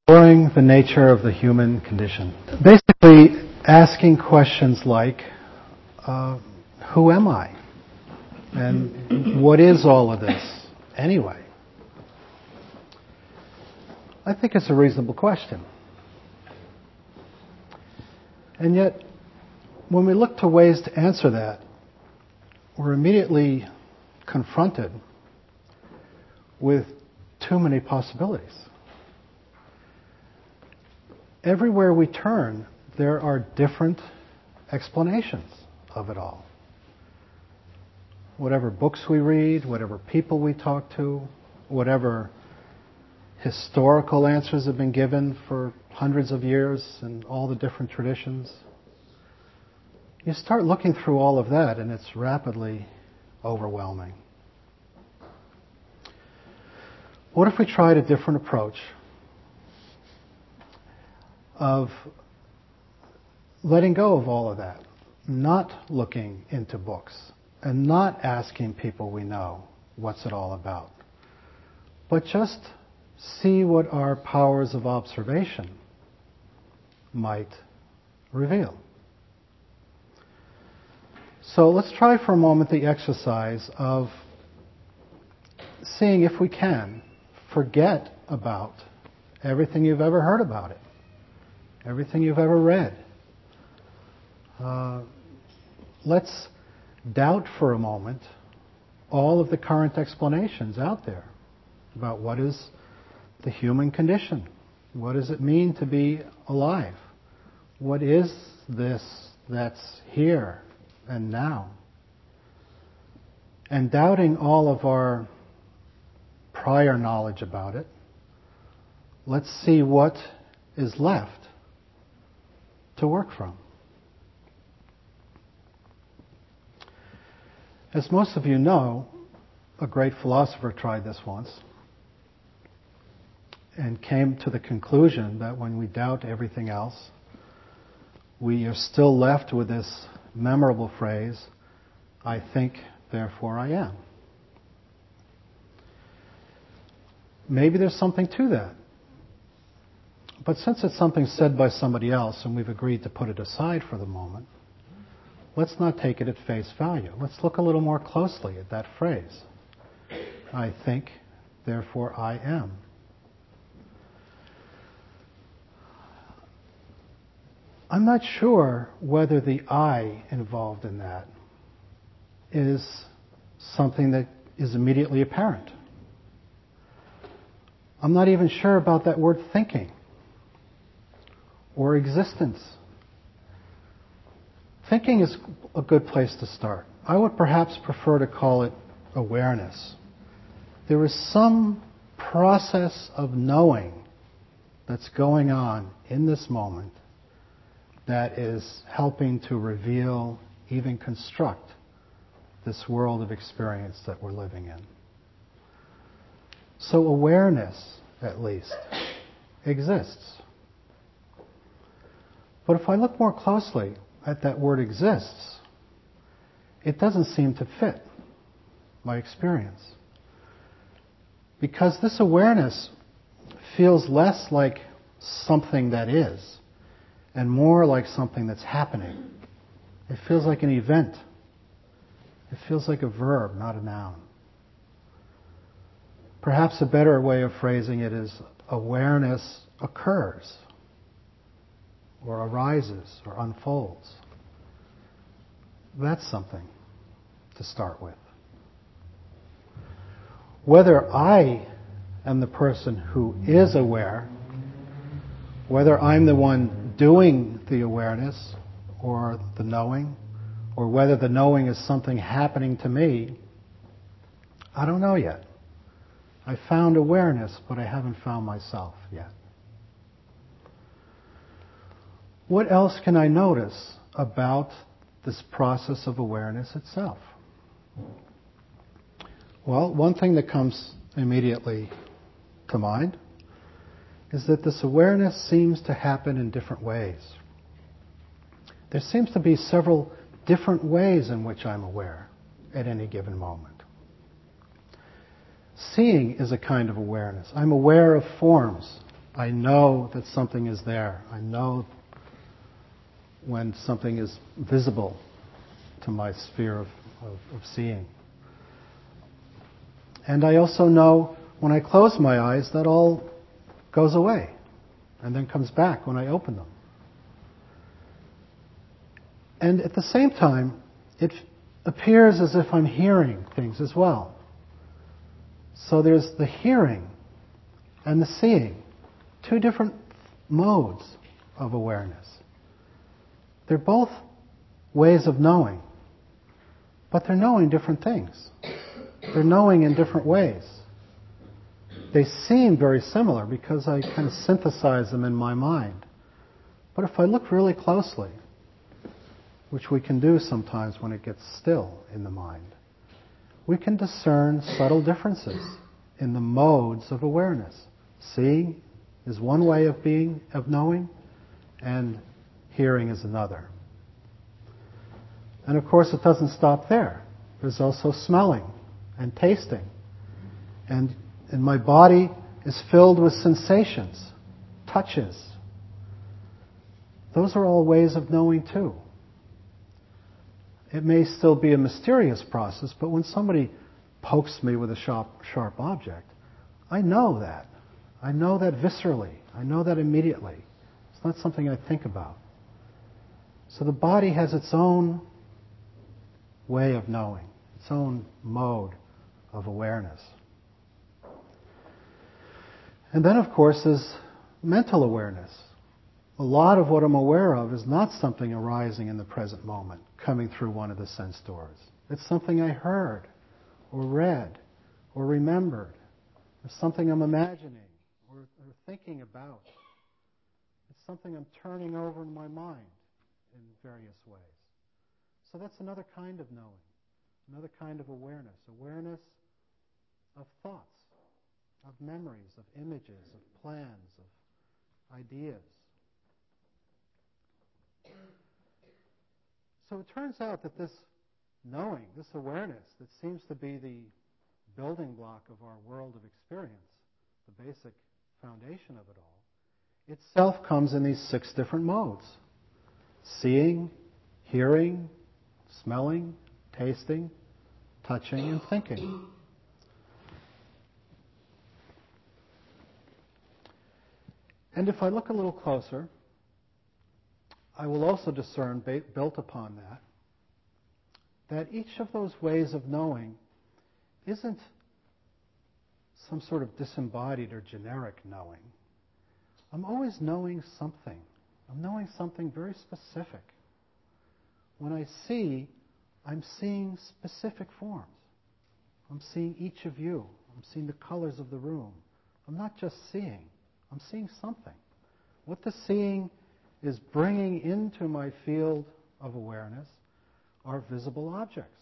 Exploring the nature of the human condition. Basically, asking questions like, who am I? And what is all of this anyway? I think it's a reasonable question. And yet, when we look to ways to answer that, we're immediately confronted with too many possibilities. Everywhere we turn, there are different explanations of it all. Whatever books we read, whatever people we talk to, whatever historical answers have been given for hundreds of years in all the different traditions, you start looking through all of that and it's rapidly overwhelming. What if we tried a different approach of letting go of all of that, not looking into books, and not asking people we know what's it all about, but just see what our powers of observation might reveal. So let's try for a moment the exercise of seeing if we can forget about everything you've ever heard about it, everything you've ever read. Let's doubt for a moment all of the current explanations out there about what is the human condition. What does it mean to be alive? What is this that's here and now? And doubting all of our prior knowledge about it, let's see what is left to work from. As most of you know, a great philosopher tried this once and came to the conclusion that when we doubt everything else, we are still left with this memorable phrase, I think, therefore I am. Maybe there's something to that. But since it's something said by somebody else and we've agreed to put it aside for the moment, let's not take it at face value. Let's look a little more closely at that phrase. I think, therefore I am. I'm not sure whether the I involved in that is something that is immediately apparent. I'm not even sure about that word thinking or existence. Thinking is a good place to start. I would perhaps prefer to call it awareness. There is some process of knowing that's going on in this moment that is helping to reveal, even construct, this world of experience that we're living in. So awareness, at least, exists. But if I look more closely at that word exists, it doesn't seem to fit my experience. Because this awareness feels less like something that is and more like something that's happening. It feels like an event. It feels like a verb, not a noun. Perhaps a better way of phrasing it is awareness occurs or arises or unfolds. That's something to start with. Whether I am the person who is aware, whether I'm the one doing the awareness or the knowing, or whether the knowing is something happening to me, I don't know yet. I found awareness, but I haven't found myself yet. What else can I notice about this process of awareness itself? Well, one thing that comes immediately to mind is that this awareness seems to happen in different ways. There seems to be several different ways in which I'm aware at any given moment. Seeing is a kind of awareness. I'm aware of forms. I know that something is there. I know when something is visible to my sphere of seeing. And I also know when I close my eyes that all goes away and then comes back when I open them. And at the same time, it appears as if I'm hearing things as well. So there's the hearing and the seeing, two different modes of awareness. They're both ways of knowing, but they're knowing different things. They're knowing in different ways. They seem very similar because I kind of synthesize them in my mind. But if I look really closely, which we can do sometimes when it gets still in the mind, we can discern subtle differences in the modes of awareness. Seeing is one way of knowing, and hearing is another. And of course it doesn't stop there. There's also smelling and tasting. And my body is filled with sensations, touches. Those are all ways of knowing too. It may still be a mysterious process, but when somebody pokes me with a sharp object, I know that. I know that viscerally. I know that immediately. It's not something I think about. So the body has its own way of knowing, its own mode of awareness. And then, of course, there's mental awareness. A lot of what I'm aware of is not something arising in the present moment, coming through one of the sense doors. It's something I heard, or read, or remembered. It's something I'm imagining, or thinking about. It's something I'm turning over in my mind in various ways. So that's another kind of knowing, another kind of awareness. Awareness of thoughts, of memories, of images, of plans, of ideas. So it turns out that this knowing, this awareness that seems to be the building block of our world of experience, the basic foundation of it all, itself comes in these 6 different modes. Seeing, hearing, smelling, tasting, touching, and thinking. And if I look a little closer, I will also discern, built upon that each of those ways of knowing isn't some sort of disembodied or generic knowing. I'm always knowing something. I'm knowing something very specific. When I see, I'm seeing specific forms. I'm seeing each of you. I'm seeing the colors of the room. I'm not just seeing. I'm seeing something. What the seeing is bringing into my field of awareness are visible objects.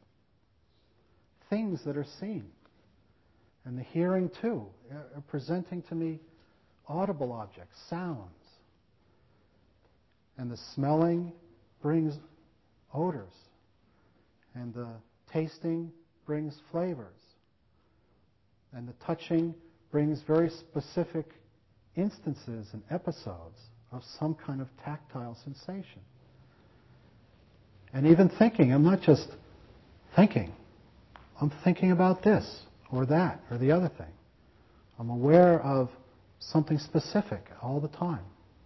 Things that are seen. And the hearing too, are presenting to me audible objects, sounds. And the smelling brings odors. And the tasting brings flavors. And the touching brings very specific instances and episodes of some kind of tactile sensation. And even thinking, I'm not just thinking. I'm thinking about this or that or the other thing. I'm aware of something specific all the time.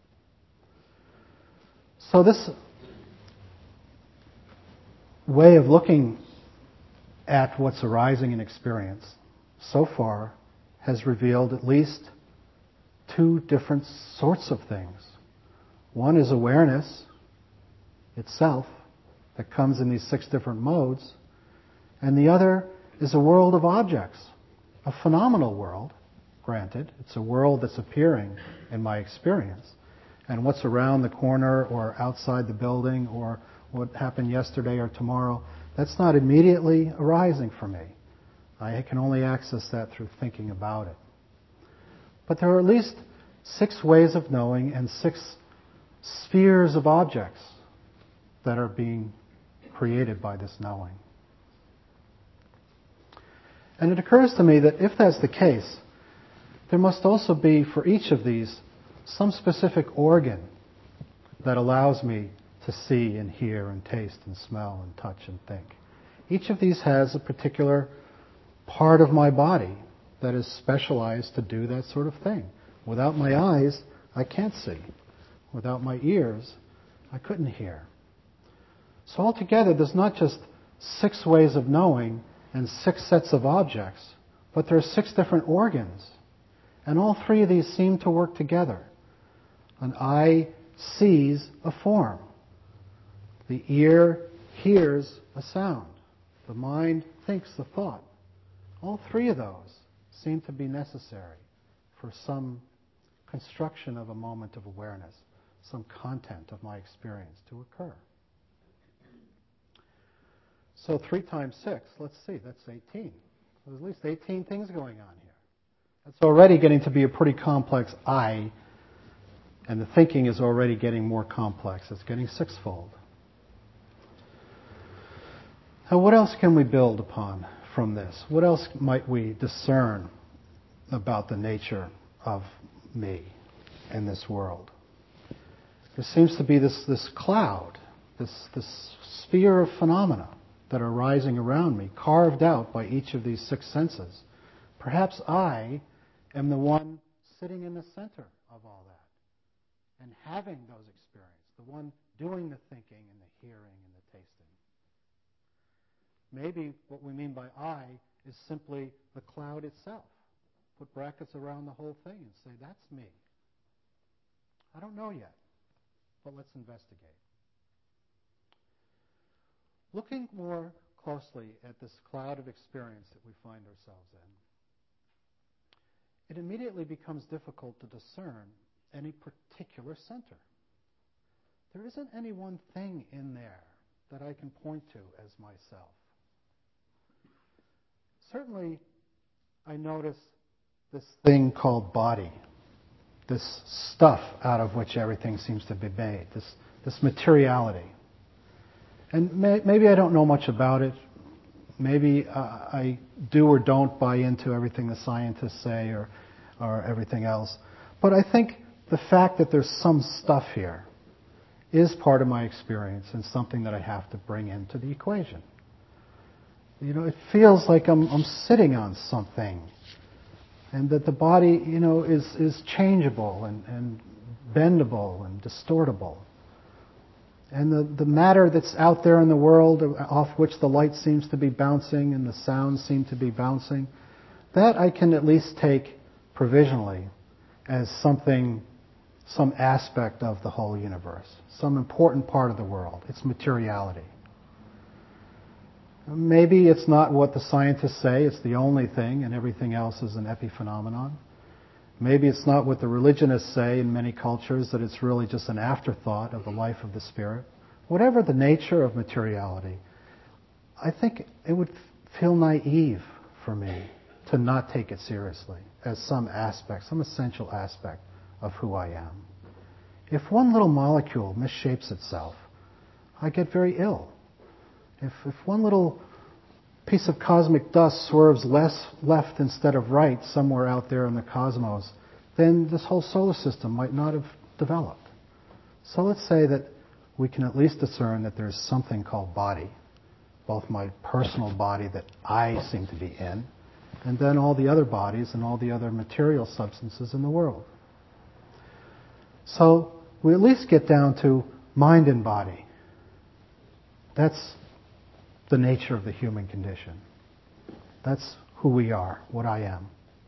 So this way of looking at what's arising in experience so far has revealed at least 2 different sorts of things. One is awareness itself that comes in these 6 different modes, and the other is a world of objects, a phenomenal world, granted. It's a world that's appearing in my experience, and what's around the corner or outside the building or what happened yesterday or tomorrow, that's not immediately arising for me. I can only access that through thinking about it. But there are at least 6 ways of knowing and 6 spheres of objects that are being created by this knowing. And it occurs to me that if that's the case, there must also be, for each of these, some specific organ that allows me to see and hear and taste and smell and touch and think. Each of these has a particular part of my body that is specialized to do that sort of thing. Without my eyes, I can't see. Without my ears, I couldn't hear. So altogether, there's not just 6 ways of knowing and 6 sets of objects, but there are 6 different organs. And all 3 of these seem to work together. An eye sees a form. The ear hears a sound. The mind thinks a thought. All 3 of those seem to be necessary for some construction of a moment of awareness, some content of my experience to occur. So 3 times 6, let's see, that's 18. There's at least 18 things going on here. That's already getting to be a pretty complex I, and the thinking is already getting more complex. It's getting 6-fold. Now, what else can we build upon from this? What else might we discern about the nature of me in this world? There seems to be this cloud, this sphere of phenomena that are rising around me, carved out by each of these 6 senses. Perhaps I am the one sitting in the center of all that and having those experiences, the one doing the thinking and the hearing and the tasting. Maybe what we mean by I is simply the cloud itself. Put brackets around the whole thing and say, that's me. I don't know yet, but let's investigate. Looking more closely at this cloud of experience that we find ourselves in, it immediately becomes difficult to discern any particular center. There isn't any one thing in there that I can point to as myself. Certainly, I notice this thing called body, this stuff out of which everything seems to be made, this materiality. And maybe I don't know much about it. Maybe I do or don't buy into everything the scientists say or everything else. But I think the fact that there's some stuff here is part of my experience and something that I have to bring into the equation. You know, it feels like I'm sitting on something, and that the body, you know, is changeable and bendable and distortable. And the matter that's out there in the world, off which the light seems to be bouncing and the sounds seem to be bouncing, that I can at least take provisionally as something, some aspect of the whole universe, some important part of the world, its materiality. Maybe it's not what the scientists say, it's the only thing, and everything else is an epiphenomenon. Maybe it's not what the religionists say in many cultures, that it's really just an afterthought of the life of the spirit. Whatever the nature of materiality, I think it would feel naive for me to not take it seriously as some aspect, some essential aspect of who I am. If one little molecule misshapes itself, I get very ill. If one little piece of cosmic dust swerves left instead of right somewhere out there in the cosmos, then this whole solar system might not have developed. So let's say that we can at least discern that there's something called body, both my personal body that I seem to be in, and then all the other bodies and all the other material substances in the world. So we at least get down to mind and body. That's the nature of the human condition. That's who we are, what I am.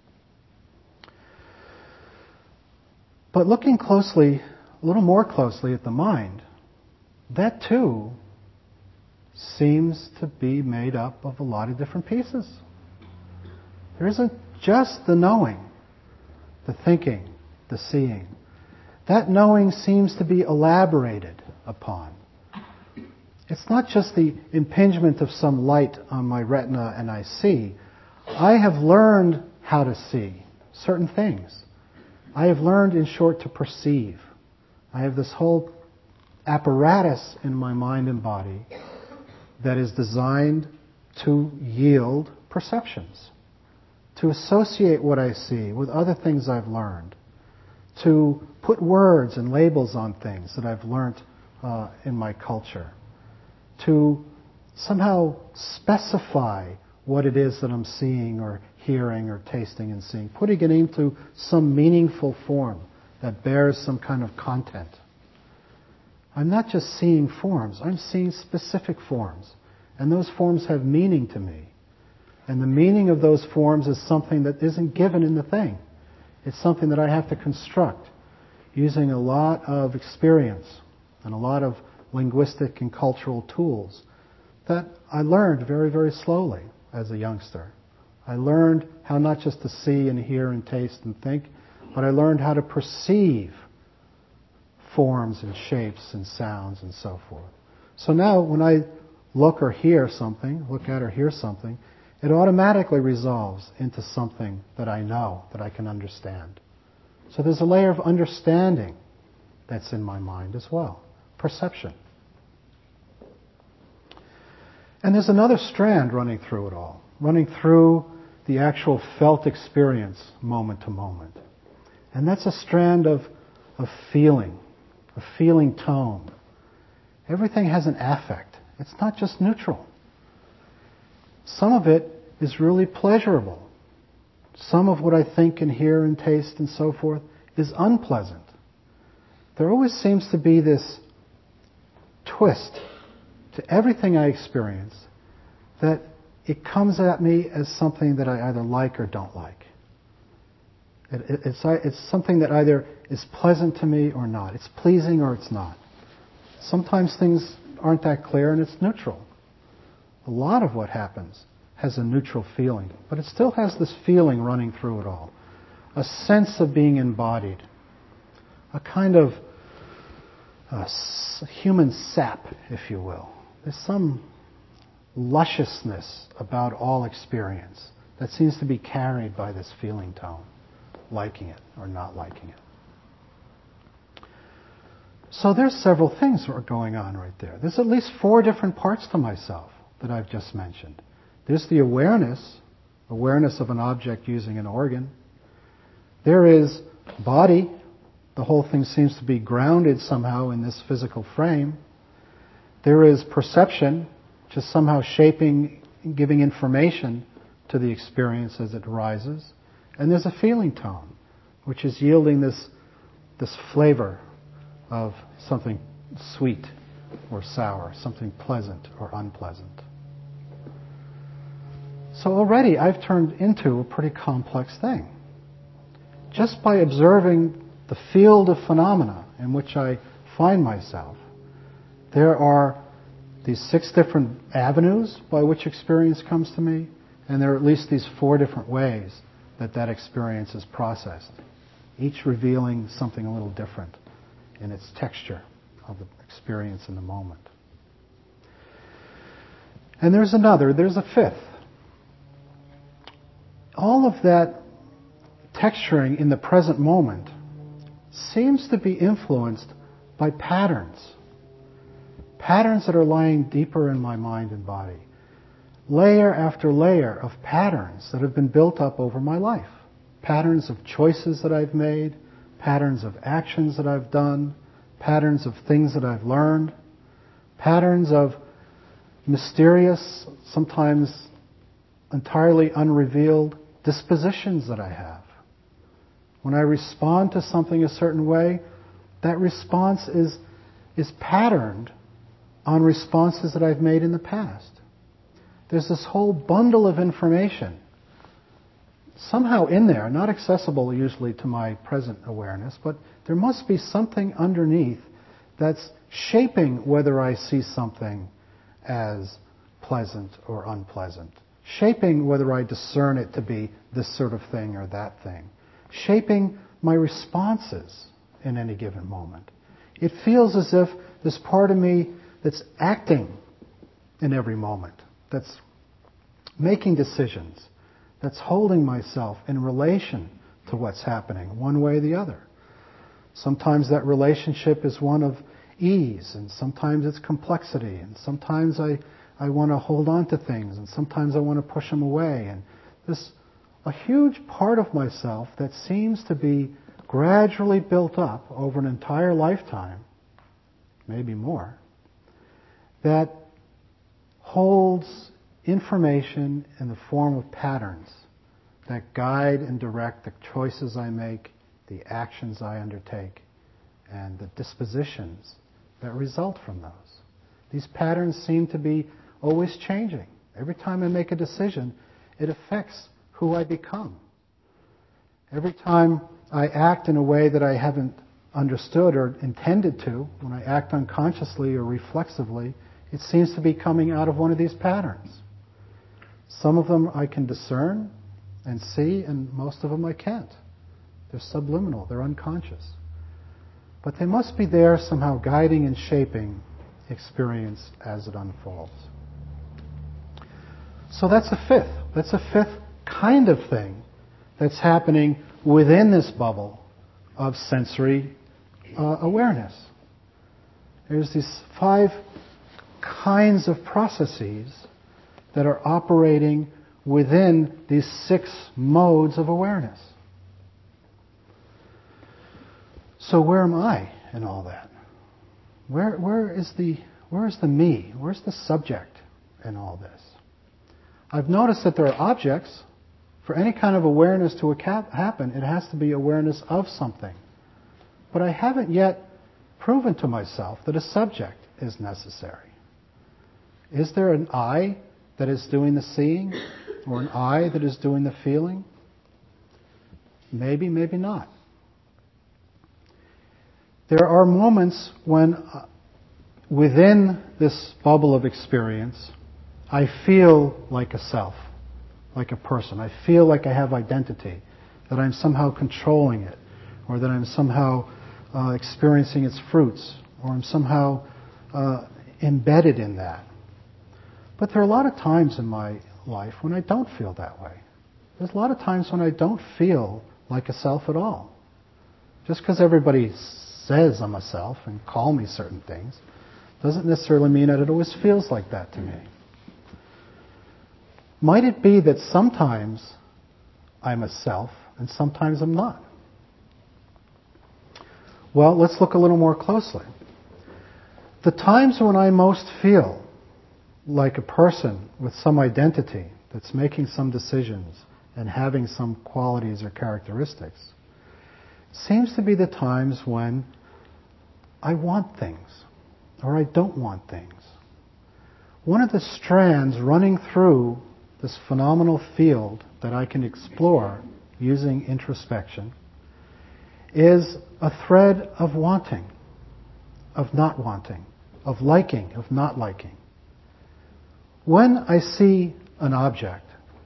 But looking closely, a little more closely at the mind, that too seems to be made up of a lot of different pieces. There isn't just the knowing, the thinking, the seeing. That knowing seems to be elaborated upon. It's not just the impingement of some light on my retina and I see. I have learned how to see certain things. I have learned, in short, to perceive. I have this whole apparatus in my mind and body that is designed to yield perceptions. to associate what I see with other things I've learned, to put words and labels on things that I've learned in my culture, to somehow specify what it is that I'm seeing or hearing or tasting and seeing, putting it into some meaningful form that bears some kind of content. I'm not just seeing forms, I'm seeing specific forms. And those forms have meaning to me. And the meaning of those forms is something that isn't given in the thing. It's something that I have to construct using a lot of experience and a lot of linguistic and cultural tools that I learned very, very slowly as a youngster. I learned how not just to see and hear and taste and think, but I learned how to perceive forms and shapes and sounds and so forth. So now when I look or hear something, look at or hear something, it automatically resolves into something that I know, that I can understand. So there's a layer of understanding that's in my mind as well. Perception. And there's another strand running through it all, running through the actual felt experience moment to moment. And that's a strand of feeling, a feeling tone. Everything has an affect. It's not just neutral. Some of it is really pleasurable. Some of what I think and hear and taste and so forth is unpleasant. There always seems to be this twist to everything I experience that it comes at me as something that I either like or don't like. It's something that either is pleasant to me or not. It's pleasing or it's not. Sometimes things aren't that clear and it's neutral. A lot of what happens has a neutral feeling, but it still has this feeling running through it all. A sense of being embodied. A kind of human sap, if you will. There's some lusciousness about all experience that seems to be carried by this feeling tone, liking it or not liking it. So there's several things that are going on right there. There's at least 4 different parts to myself that I've just mentioned. There's the awareness of an object using an organ. There is body. The whole thing seems to be grounded somehow in this physical frame. There is perception, just somehow shaping, giving information to the experience as it arises. And there's a feeling tone, which is yielding this flavor of something sweet or sour, something pleasant or unpleasant. So already I've turned into a pretty complex thing. Just by observing the field of phenomena in which I find myself, there are these 6 different avenues by which experience comes to me, and there are at least these 4 different ways that experience is processed, each revealing something a little different in its texture of the experience in the moment. And there's a 5th. All of that texturing in the present moment seems to be influenced by patterns. Patterns that are lying deeper in my mind and body. Layer after layer of patterns that have been built up over my life. Patterns of choices that I've made, patterns of actions that I've done, patterns of things that I've learned, patterns of mysterious, sometimes entirely unrevealed dispositions that I have. When I respond to something a certain way, that response is patterned on responses that I've made in the past. There's this whole bundle of information somehow in there, not accessible usually to my present awareness, but there must be something underneath that's shaping whether I see something as pleasant or unpleasant, shaping whether I discern it to be this sort of thing or that thing, shaping my responses in any given moment. It feels as if there's part of me that's acting in every moment, that's making decisions, that's holding myself in relation to what's happening, one way or the other. Sometimes that relationship is one of ease, and sometimes it's complexity, and sometimes I want to hold on to things, and sometimes I want to push them away. And this a huge part of myself that seems to be gradually built up over an entire lifetime, maybe more, that holds information in the form of patterns that guide and direct the choices I make, the actions I undertake, and the dispositions that result from those. These patterns seem to be always changing. Every time I make a decision, it affects who I become. Every time I act in a way that I haven't understood or intended to, when I act unconsciously or reflexively, it seems to be coming out of one of these patterns. Some of them I can discern and see, and most of them I can't. They're subliminal, they're unconscious. But they must be there somehow guiding and shaping experience as it unfolds. So that's a fifth. That's a fifth kind of thing that's happening within this bubble of sensory awareness. There's these 5 kinds of processes that are operating within these 6 modes of awareness. So where am I in all that? Where is the me? Where's the subject in all this? I've noticed that there are objects. For any kind of awareness to happen, it has to be awareness of something. But I haven't yet proven to myself that a subject is necessary. Is there an I that is doing the seeing? Or an I that is doing the feeling? Maybe, maybe not. There are moments when within this bubble of experience, I feel like a self, like a person. I feel like I have identity, that I'm somehow controlling it, or that I'm somehow experiencing its fruits, or I'm somehow embedded in that. But there are a lot of times in my life when I don't feel that way. There's a lot of times when I don't feel like a self at all. Just because everybody says I'm a self and call me certain things doesn't necessarily mean that it always feels like that to me. Might it be that sometimes I'm a self and sometimes I'm not? Well, let's look a little more closely. The times when I most feel like a person with some identity that's making some decisions and having some qualities or characteristics seems to be the times when I want things or I don't want things. One of the strands running through this phenomenal field that I can explore using introspection is a thread of wanting, of not wanting, of liking, of not liking. When I see an object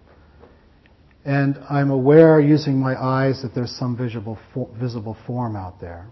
and I'm aware using my eyes that there's some visible form out there,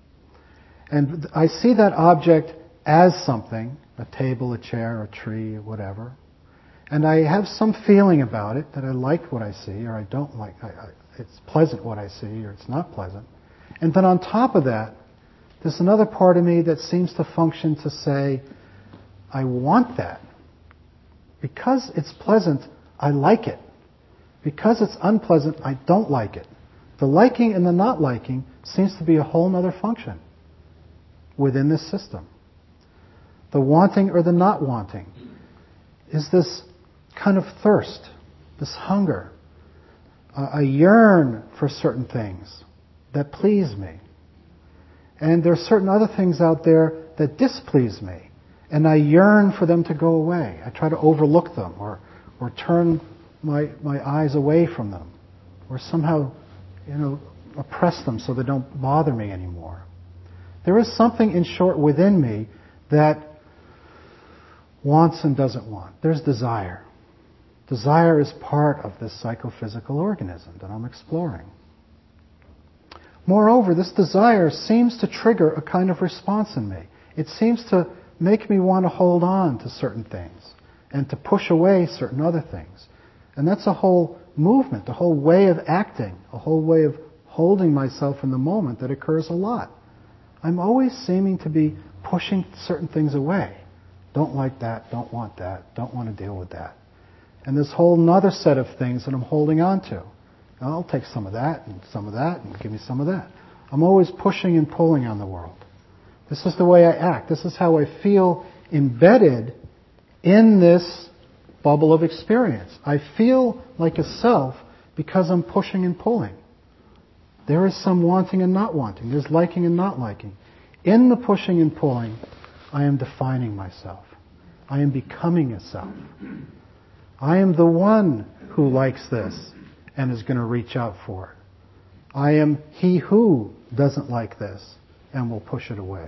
and I see that object as something, a table, a chair, a tree, whatever, and I have some feeling about it that I like what I see or I don't like, it's pleasant what I see or it's not pleasant. And then on top of that, there's another part of me that seems to function to say, I want that. Because it's pleasant, I like it. Because it's unpleasant, I don't like it. The liking and the not liking seems to be a whole other function within this system. The wanting or the not wanting is this kind of thirst, this hunger. I yearn for certain things that please me. And there are certain other things out there that displease me. And I yearn for them to go away. I try to overlook them or turn my eyes away from them. Or somehow, oppress them so they don't bother me anymore. There is something, in short, within me that wants and doesn't want. There's desire. Desire is part of this psychophysical organism that I'm exploring. Moreover, this desire seems to trigger a kind of response in me. It seems to make me want to hold on to certain things and to push away certain other things. And that's a whole movement, a whole way of acting, a whole way of holding myself in the moment that occurs a lot. I'm always seeming to be pushing certain things away. Don't like that, don't want to deal with that. And this whole other set of things that I'm holding on to. I'll take some of that and give me some of that. I'm always pushing and pulling on the world. This is the way I act. This is how I feel embedded in this bubble of experience. I feel like a self because I'm pushing and pulling. There is some wanting and not wanting. There's liking and not liking. In the pushing and pulling, I am defining myself. I am becoming a self. I am the one who likes this and is going to reach out for it. I am he who doesn't like this and will push it away.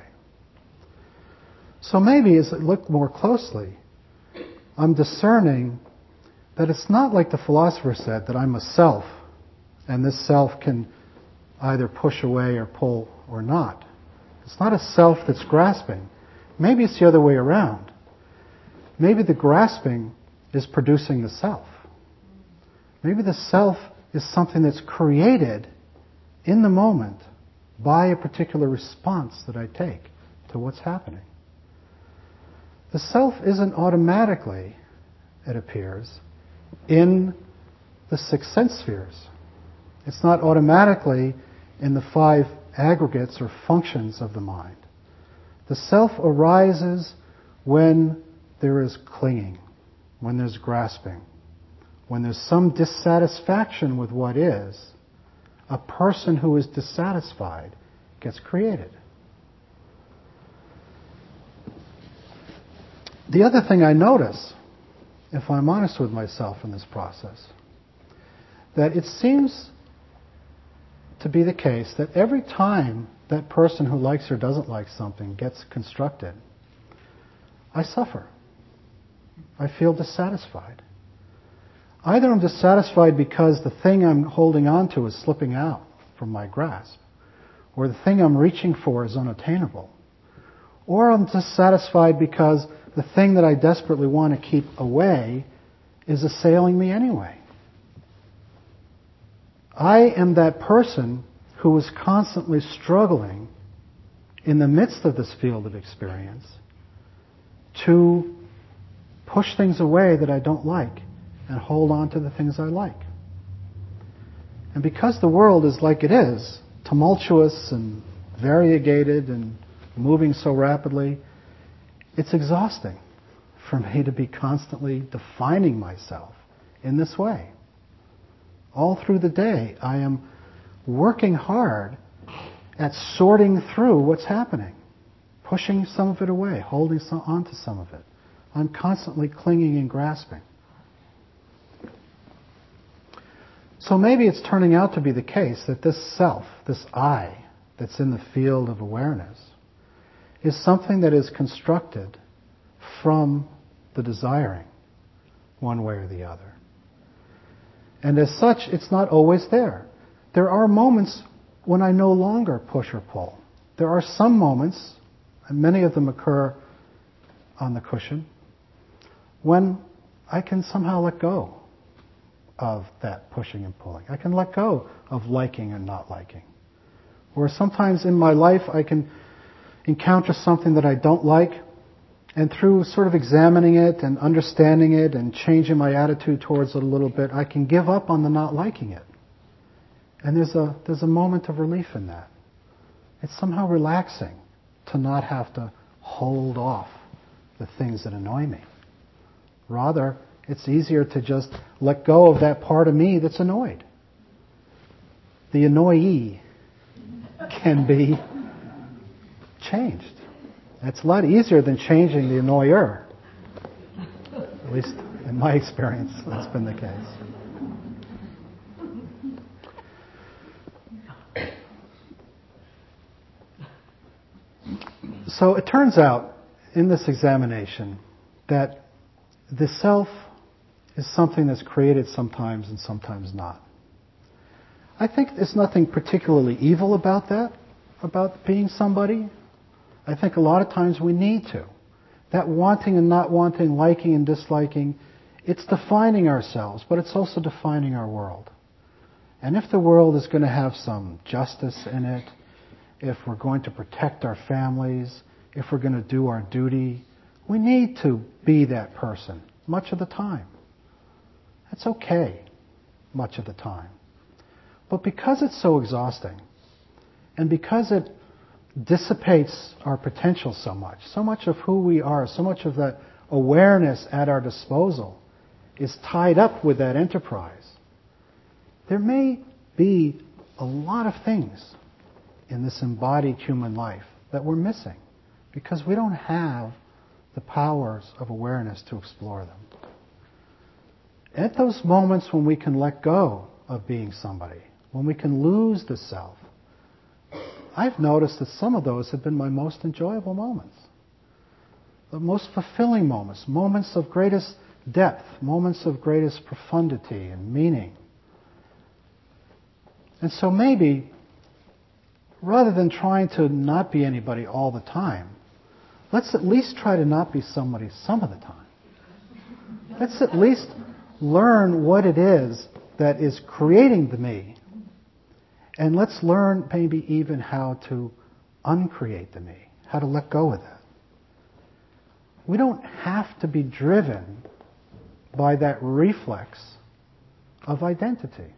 So maybe as I look more closely, I'm discerning that it's not like the philosopher said, that I'm a self, and this self can either push away or pull or not. It's not a self that's grasping. Maybe it's the other way around. Maybe the grasping is producing the self. Maybe the self is something that's created in the moment by a particular response that I take to what's happening. The self isn't automatically, it appears, in the 6 sense spheres. It's not automatically in the 5 aggregates or functions of the mind. The self arises when there is clinging, when there's grasping, when there's some dissatisfaction with what is. A person who is dissatisfied gets created. The other thing I notice, if I'm honest with myself in this process, that it seems to be the case that every time that person who likes or doesn't like something gets constructed, I suffer. I feel dissatisfied. Either I'm dissatisfied because the thing I'm holding on to is slipping out from my grasp, or the thing I'm reaching for is unattainable, or I'm dissatisfied because the thing that I desperately want to keep away is assailing me anyway. I am that person who is constantly struggling in the midst of this field of experience to push things away that I don't like and hold on to the things I like. And because the world is like it is, tumultuous and variegated and moving so rapidly, it's exhausting for me to be constantly defining myself in this way. All through the day, I am working hard at sorting through what's happening, pushing some of it away, holding on to some of it. I'm constantly clinging and grasping. So maybe it's turning out to be the case that this self, this I, that's in the field of awareness, is something that is constructed from the desiring, one way or the other. And as such, it's not always there. There are moments when I no longer push or pull. There are some moments, and many of them occur on the cushion, when I can somehow let go of that pushing and pulling. I can let go of liking and not liking. Or sometimes in my life I can encounter something that I don't like, and through sort of examining it and understanding it and changing my attitude towards it a little bit, I can give up on the not liking it. And there's a moment of relief in that. It's somehow relaxing to not have to hold off the things that annoy me. Rather, it's easier to just let go of that part of me that's annoyed. The annoyee can be changed. It's a lot easier than changing the annoyer. At least in my experience, that's been the case. So it turns out in this examination that the self is something that's created sometimes and sometimes not. I think there's nothing particularly evil about that, about being somebody. I think a lot of times we need to. That wanting and not wanting, liking and disliking, it's defining ourselves, but it's also defining our world. And if the world is going to have some justice in it, if we're going to protect our families, if we're going to do our duty, we need to be that person much of the time. That's okay much of the time. But because it's so exhausting, and because it dissipates our potential so much of who we are, so much of that awareness at our disposal is tied up with that enterprise, there may be a lot of things in this embodied human life that we're missing because we don't have the powers of awareness to explore them. At those moments when we can let go of being somebody, when we can lose the self, I've noticed that some of those have been my most enjoyable moments. The most fulfilling moments, moments of greatest depth, moments of greatest profundity and meaning. And so maybe, rather than trying to not be anybody all the time, let's at least try to not be somebody some of the time. Let's at least learn what it is that is creating the me. And let's learn maybe even how to uncreate the me, how to let go of that. We don't have to be driven by that reflex of identity.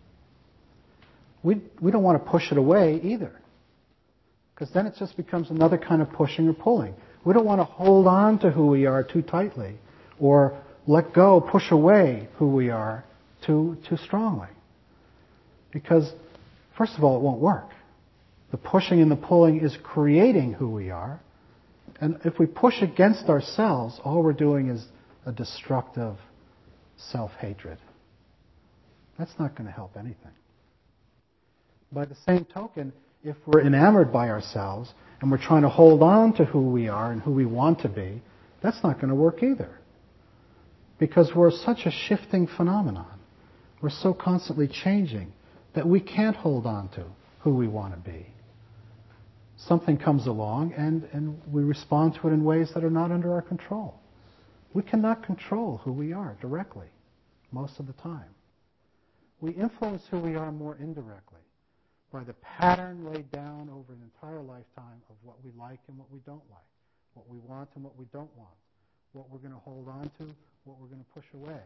We don't want to push it away either, because then it just becomes another kind of pushing or pulling. We don't want to hold on to who we are too tightly, or let go, push away who we are too strongly. Because, first of all, it won't work. The pushing and the pulling is creating who we are. And if we push against ourselves, all we're doing is a destructive self-hatred. That's not going to help anything. By the same token, if we're enamored by ourselves and we're trying to hold on to who we are and who we want to be, that's not going to work either. Because we're such a shifting phenomenon. We're so constantly changing that we can't hold on to who we want to be. Something comes along and we respond to it in ways that are not under our control. We cannot control who we are directly most of the time. We influence who we are more indirectly by the pattern laid down over an entire lifetime of what we like and what we don't like, what we want and what we don't want, what we're going to hold on to, what we're going to push away.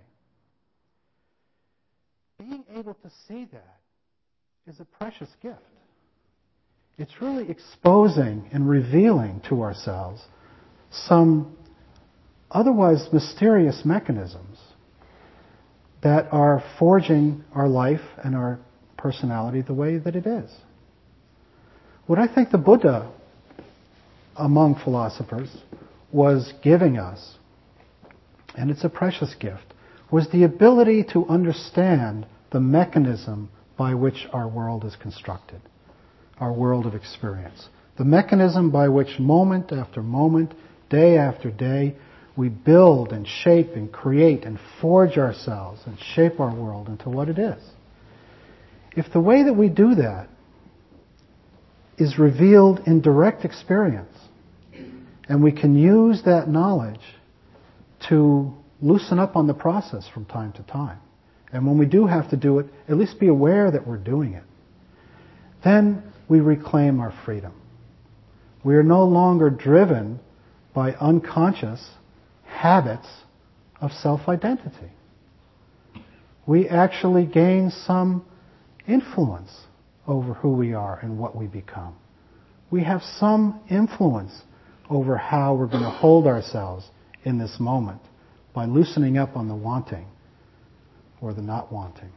Being able to see that is a precious gift. It's really exposing and revealing to ourselves some otherwise mysterious mechanisms that are forging our life and our personality the way that it is. What I think the Buddha, among philosophers, was giving us, and it's a precious gift, was the ability to understand the mechanism by which our world is constructed, our world of experience. The mechanism by which moment after moment, day after day, we build and shape and create and forge ourselves and shape our world into what it is. If the way that we do that is revealed in direct experience, and we can use that knowledge to loosen up on the process from time to time, and when we do have to do it, at least be aware that we're doing it, then we reclaim our freedom. We are no longer driven by unconscious habits of self-identity. We actually gain some influence over who we are and what we become. We have some influence over how we're going to hold ourselves in this moment by loosening up on the wanting or the not wanting.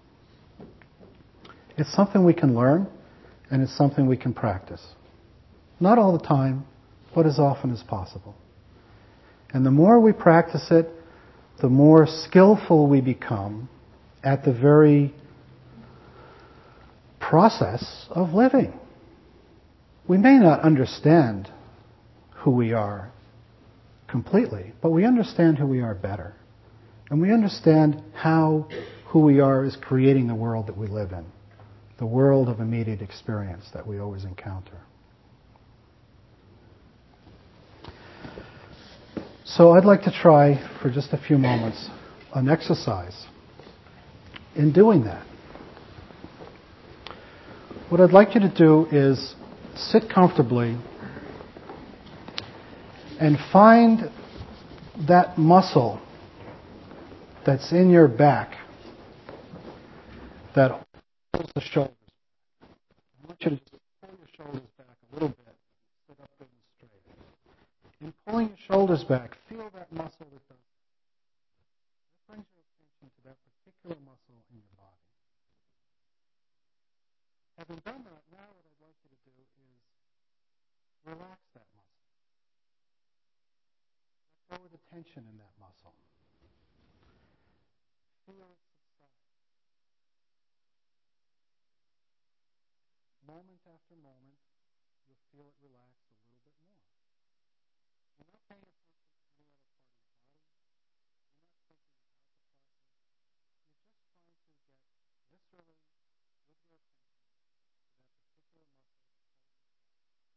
It's something we can learn, and it's something we can practice. Not all the time, but as often as possible. And the more we practice it, the more skillful we become at the very process of living. We may not understand who we are completely, but we understand who we are better. And we understand how who we are is creating the world that we live in, the world of immediate experience that we always encounter. So I'd like to try for just a few moments an exercise in doing that. What I'd like you to do is sit comfortably and find that muscle that's in your back that holds the shoulders. I want you to just pull your shoulders back a little bit. Sit up good and straight. In pulling your shoulders back, feel that muscle that does that. That brings your attention to that particular muscle in your body. Having done that, now what I'd like you to do is relax that muscle. Let go of the tension in that muscle. Feel it subside. Moment after moment, you'll feel it relax a little bit more. You're not paying attention to any other part of your body. You're not thinking about the process. You're just trying to get viscerally, with your attention, to that particular muscle that's holding you back.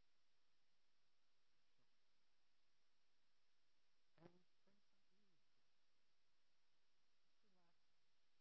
And bring some ease to it. Just relax it.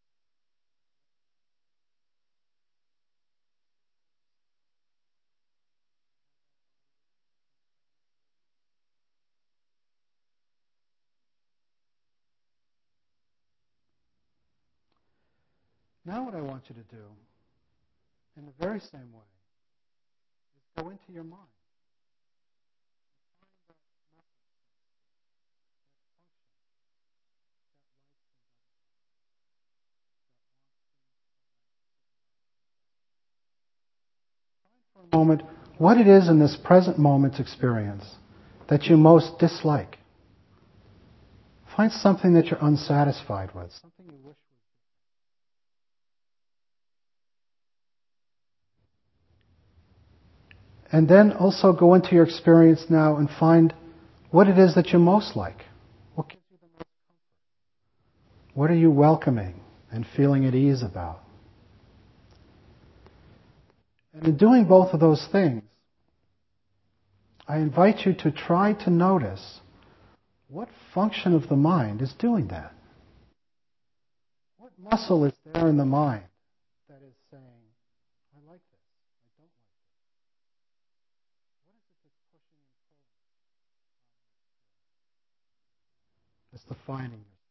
Now what I want you to do, in the very same way, is go into your mind. And find that muscle, that function, that likes and doesn't like, that wants things, that likes certain lives and doesn't. Find for a moment what it is in this present moment's experience that you most dislike. Find something that you're unsatisfied with, something you wish was. And then also go into your experience now and find what it is that you most like. What gives you the most comfort? What are you welcoming and feeling at ease about? And in doing both of those things, I invite you to try to notice what function of the mind is doing that. What muscle is there in the mind that is saying, I like this, I don't like this? What is it that's pushing and pulling on your experience? It's defining yourself.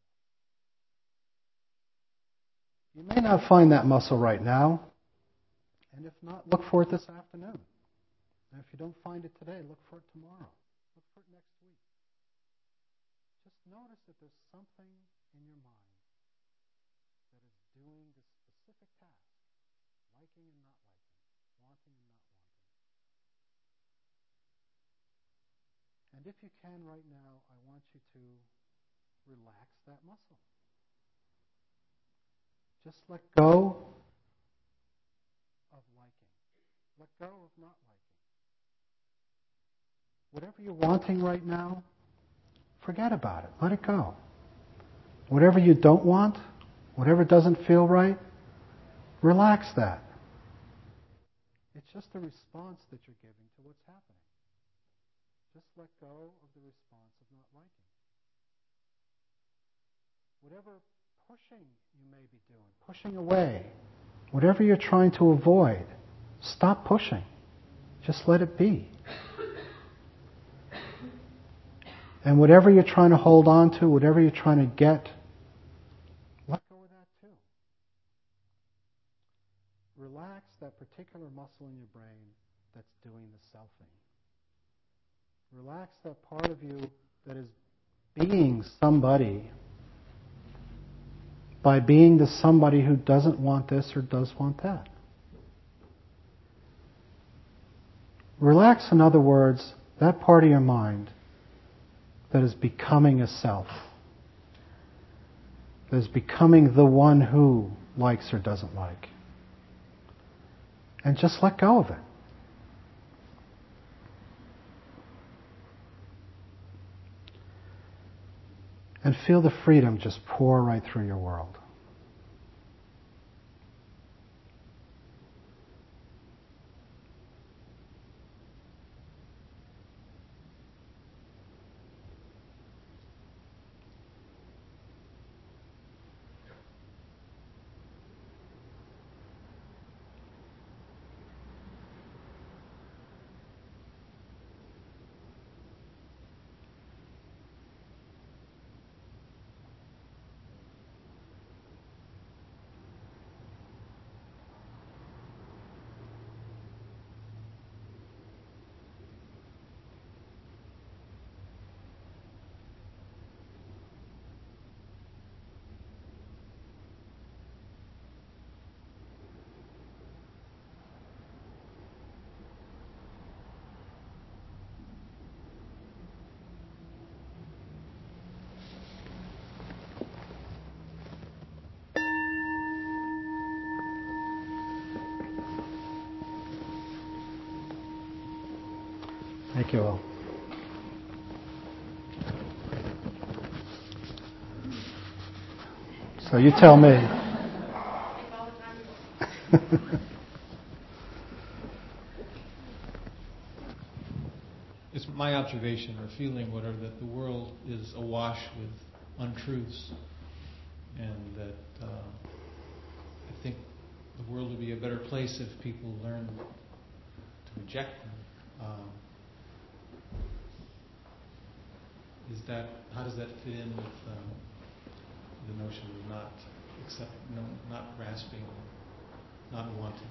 You may not find that muscle right now, and if not, look for it this afternoon. And if you don't find it today, look for it tomorrow. Look for it next week. Just notice that there's something in your mind that is doing this specific task, liking and not liking, wanting and not wanting. And if you can right now, I want you to relax that muscle. Just let go of liking. Let go of not liking. Whatever you're wanting right now, forget about it. Let it go. Whatever you don't want, whatever doesn't feel right, relax that. It's just a response that you're giving to what's happening. Just let go of the response of not liking. Whatever pushing you may be doing, pushing away, whatever you're trying to avoid, stop pushing. Just let it be. And whatever you're trying to hold on to, whatever you're trying to get, let go of that too. Relax that particular muscle in your brain that's doing the selfing. Relax that part of you that is being somebody by being the somebody who doesn't want this or does want that. Relax, in other words, that part of your mind that is becoming a self, that is becoming the one who likes or doesn't like. And just let go of it. And feel the freedom just pour right through your world. Thank you all. So you tell me. It's my observation or feeling, whatever, that the world is awash with untruths, and that I think the world would be a better place if people learn to reject them. How does that fit in with the notion of not grasping, not wanting?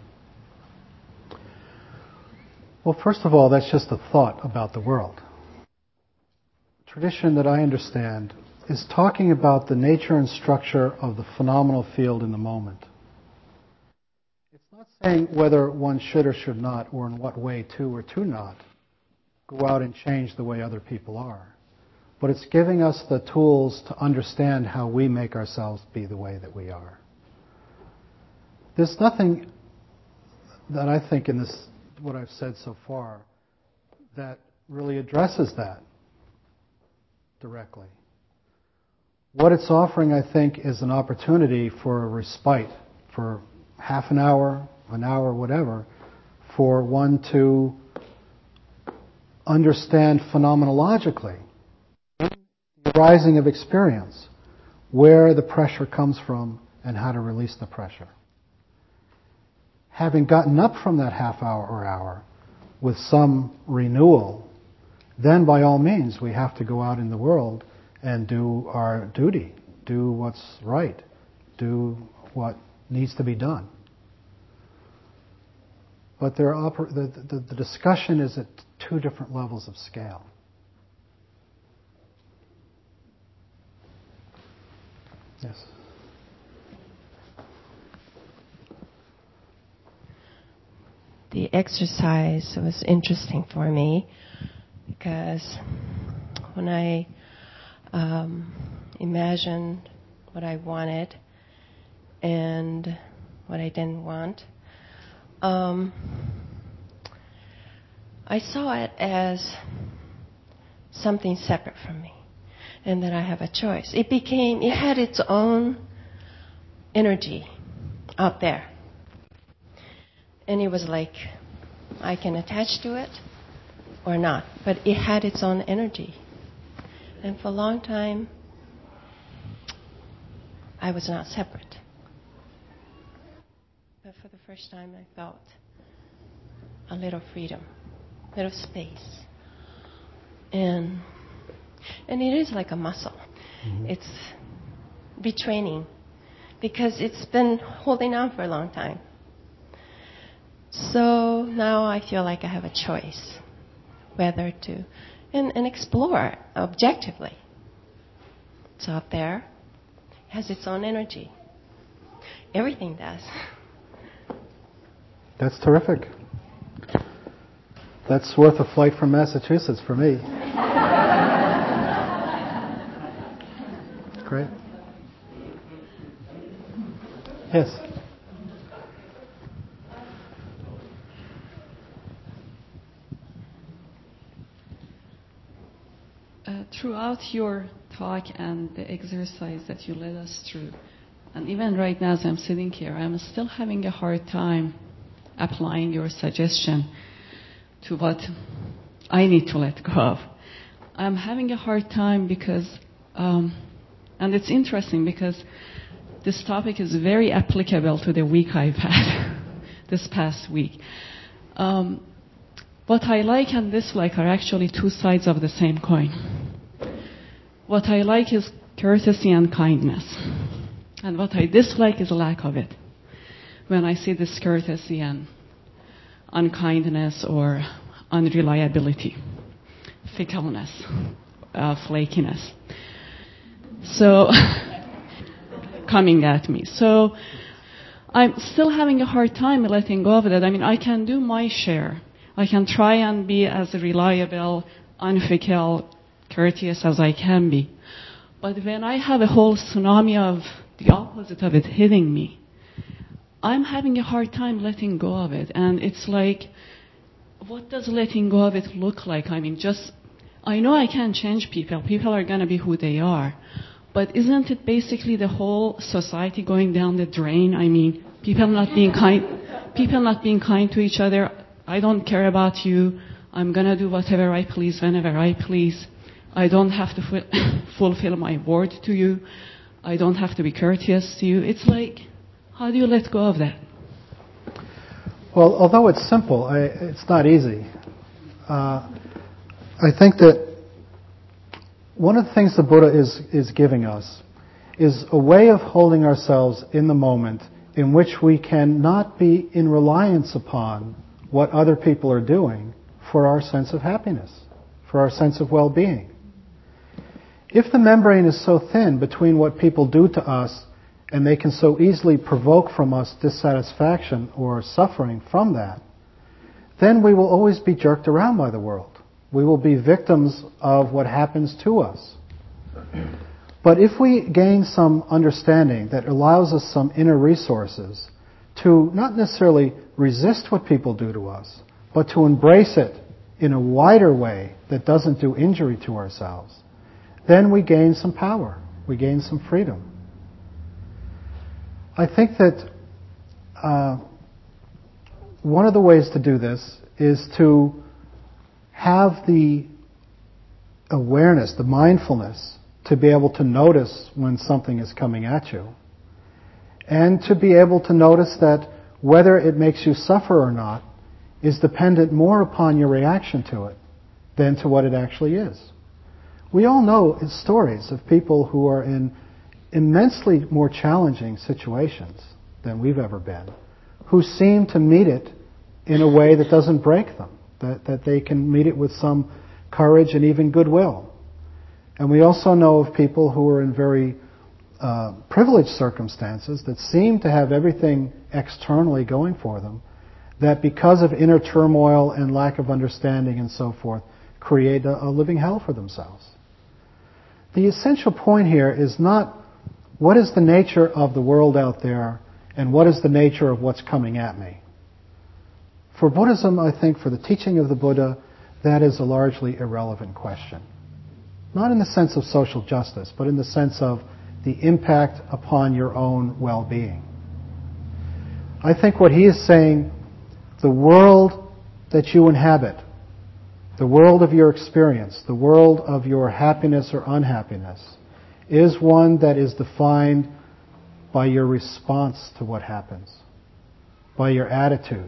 Well, first of all, that's just a thought about the world. Tradition that I understand is talking about the nature and structure of the phenomenal field in the moment. It's not saying whether one should or should not, or in what way to or to not, go out and change the way other people are. But it's giving us the tools to understand how we make ourselves be the way that we are. There's nothing that I think in this, what I've said so far, that really addresses that directly. What it's offering, I think, is an opportunity for a respite, for half an hour, whatever, for one to understand phenomenologically the arising of experience, where the pressure comes from and how to release the pressure. Having gotten up from that half hour or hour with some renewal, then by all means we have to go out in the world and do our duty, do what's right, do what needs to be done. But the discussion is at two different levels of scale. Yes. The exercise was interesting for me because when I imagined what I wanted and what I didn't want, I saw it as something separate from me, and that I have a choice. It had its own energy out there. And it was like, I can attach to it or not. But it had its own energy. And for a long time, I was not separate. But for the first time, I felt a little freedom, a little space. And it is like a muscle. Mm-hmm. It's retraining because it's been holding on for a long time. So now I feel like I have a choice whether to and explore objectively. It's out there, has its own energy. Everything does. That's terrific. That's worth a flight from Massachusetts for me. Great. Yes. Throughout your talk and the exercise that you led us through, and even right now as I'm sitting here, I'm still having a hard time applying your suggestion to what I need to let go of. I'm having a hard time because, and it's interesting because this topic is very applicable to the week I've had, this past week. What I like and dislike are actually two sides of the same coin. What I like is courtesy and kindness. And what I dislike is a lack of it. When I see discourtesy and unkindness or unreliability, fickleness, flakiness. So, coming at me. So, I'm still having a hard time letting go of that. I mean, I can do my share. I can try and be as reliable, unfickle, courteous as I can be. But when I have a whole tsunami of the opposite of it hitting me, I'm having a hard time letting go of it. And it's like what does letting go of it look like? I mean, I know I can't change people. People are going to be who they are. But isn't it basically the whole society going down the drain? I mean, people not being kind to each other. I don't care about you. I'm going to do whatever I please, whenever I please. I don't have to fulfill my word to you. I don't have to be courteous to you. It's like, how do you let go of that? Well, although it's simple, it's not easy. I think that one of the things the Buddha is giving us is a way of holding ourselves in the moment in which we can not be in reliance upon what other people are doing for our sense of happiness, for our sense of well-being. If the membrane is so thin between what people do to us and they can so easily provoke from us dissatisfaction or suffering from that, then we will always be jerked around by the world. We will be victims of what happens to us. But if we gain some understanding that allows us some inner resources to not necessarily resist what people do to us, but to embrace it in a wider way that doesn't do injury to ourselves, then we gain some power. We gain some freedom. I think that one of the ways to do this is to have the awareness, the mindfulness, to be able to notice when something is coming at you. And to be able to notice that whether it makes you suffer or not is dependent more upon your reaction to it than to what it actually is. We all know stories of people who are in immensely more challenging situations than we've ever been, who seem to meet it in a way that doesn't break them, that they can meet it with some courage and even goodwill. And we also know of people who are in very privileged circumstances that seem to have everything externally going for them, that because of inner turmoil and lack of understanding and so forth, create a living hell for themselves. The essential point here is not what is the nature of the world out there and what is the nature of what's coming at me. For Buddhism, I think, for the teaching of the Buddha, that is a largely irrelevant question. Not in the sense of social justice, but in the sense of the impact upon your own well-being. I think what he is saying, the world that you inhabit, the world of your experience, the world of your happiness or unhappiness, is one that is defined by your response to what happens, by your attitude.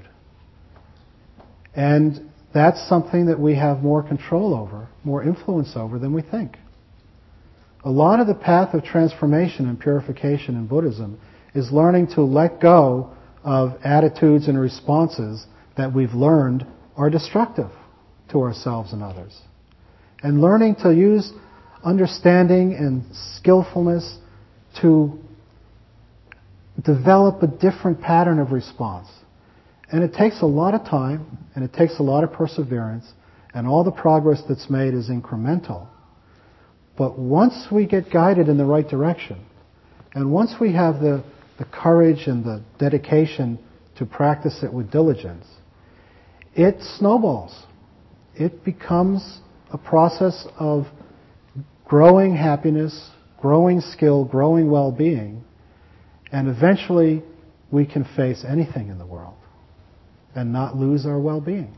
And that's something that we have more control over, more influence over than we think. A lot of the path of transformation and purification in Buddhism is learning to let go of attitudes and responses that we've learned are destructive to ourselves and others. And learning to use understanding and skillfulness to develop a different pattern of response. And it takes a lot of time, and it takes a lot of perseverance, and all the progress that's made is incremental. But once we get guided in the right direction, and once we have the courage and the dedication to practice it with diligence, it snowballs. It becomes a process of growing happiness, growing skill, growing well-being, and eventually we can face anything in the world and not lose our well-being.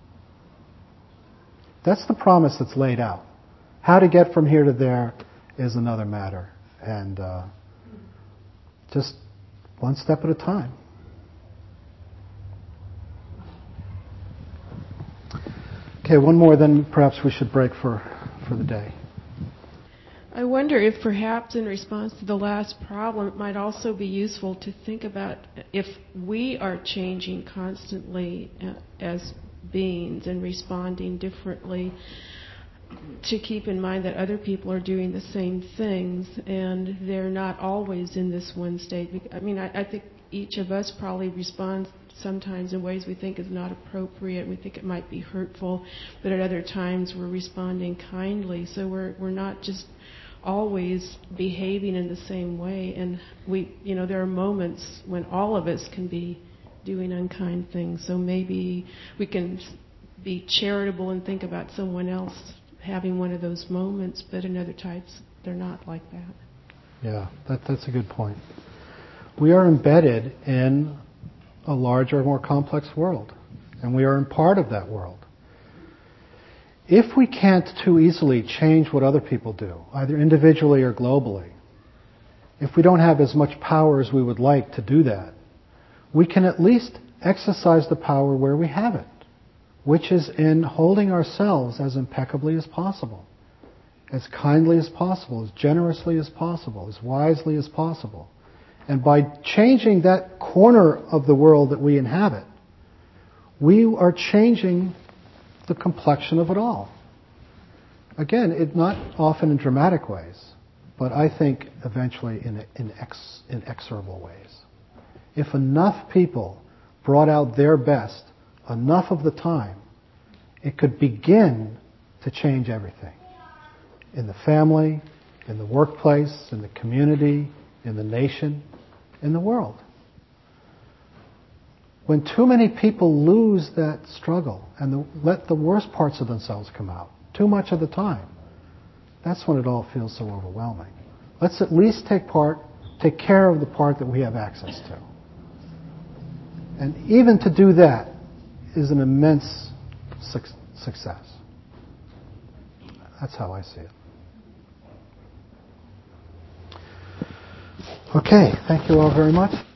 That's the promise that's laid out. How to get from here to there is another matter. And just one step at a time. Okay, one more, then perhaps we should break for the day. I wonder if perhaps in response to the last problem, it might also be useful to think about if we are changing constantly as beings and responding differently, to keep in mind that other people are doing the same things and they're not always in this one state. I mean, I think each of us probably responds sometimes in ways we think is not appropriate. We think it might be hurtful, but at other times we're responding kindly. So we're not just always behaving in the same way. And there are moments when all of us can be doing unkind things. So maybe we can be charitable and think about someone else having one of those moments, but in other types, they're not like that. Yeah, that's a good point. We are embedded in a larger, more complex world, and we are in part of that world. If we can't too easily change what other people do, either individually or globally, if we don't have as much power as we would like to do that, we can at least exercise the power where we have it, which is in holding ourselves as impeccably as possible, as kindly as possible, as generously as possible, as wisely as possible. And by changing that corner of the world that we inhabit, we are changing the complexion of it all. Again, not often in dramatic ways, but I think eventually in inexorable ways. If enough people brought out their best enough of the time, it could begin to change everything. In the family, in the workplace, in the community, in the nation, in the world. When too many people lose that struggle and let the worst parts of themselves come out, too much of the time, that's when it all feels so overwhelming. Let's at least take care of the part that we have access to. And even to do that is an immense success. That's how I see it. Okay, thank you all very much.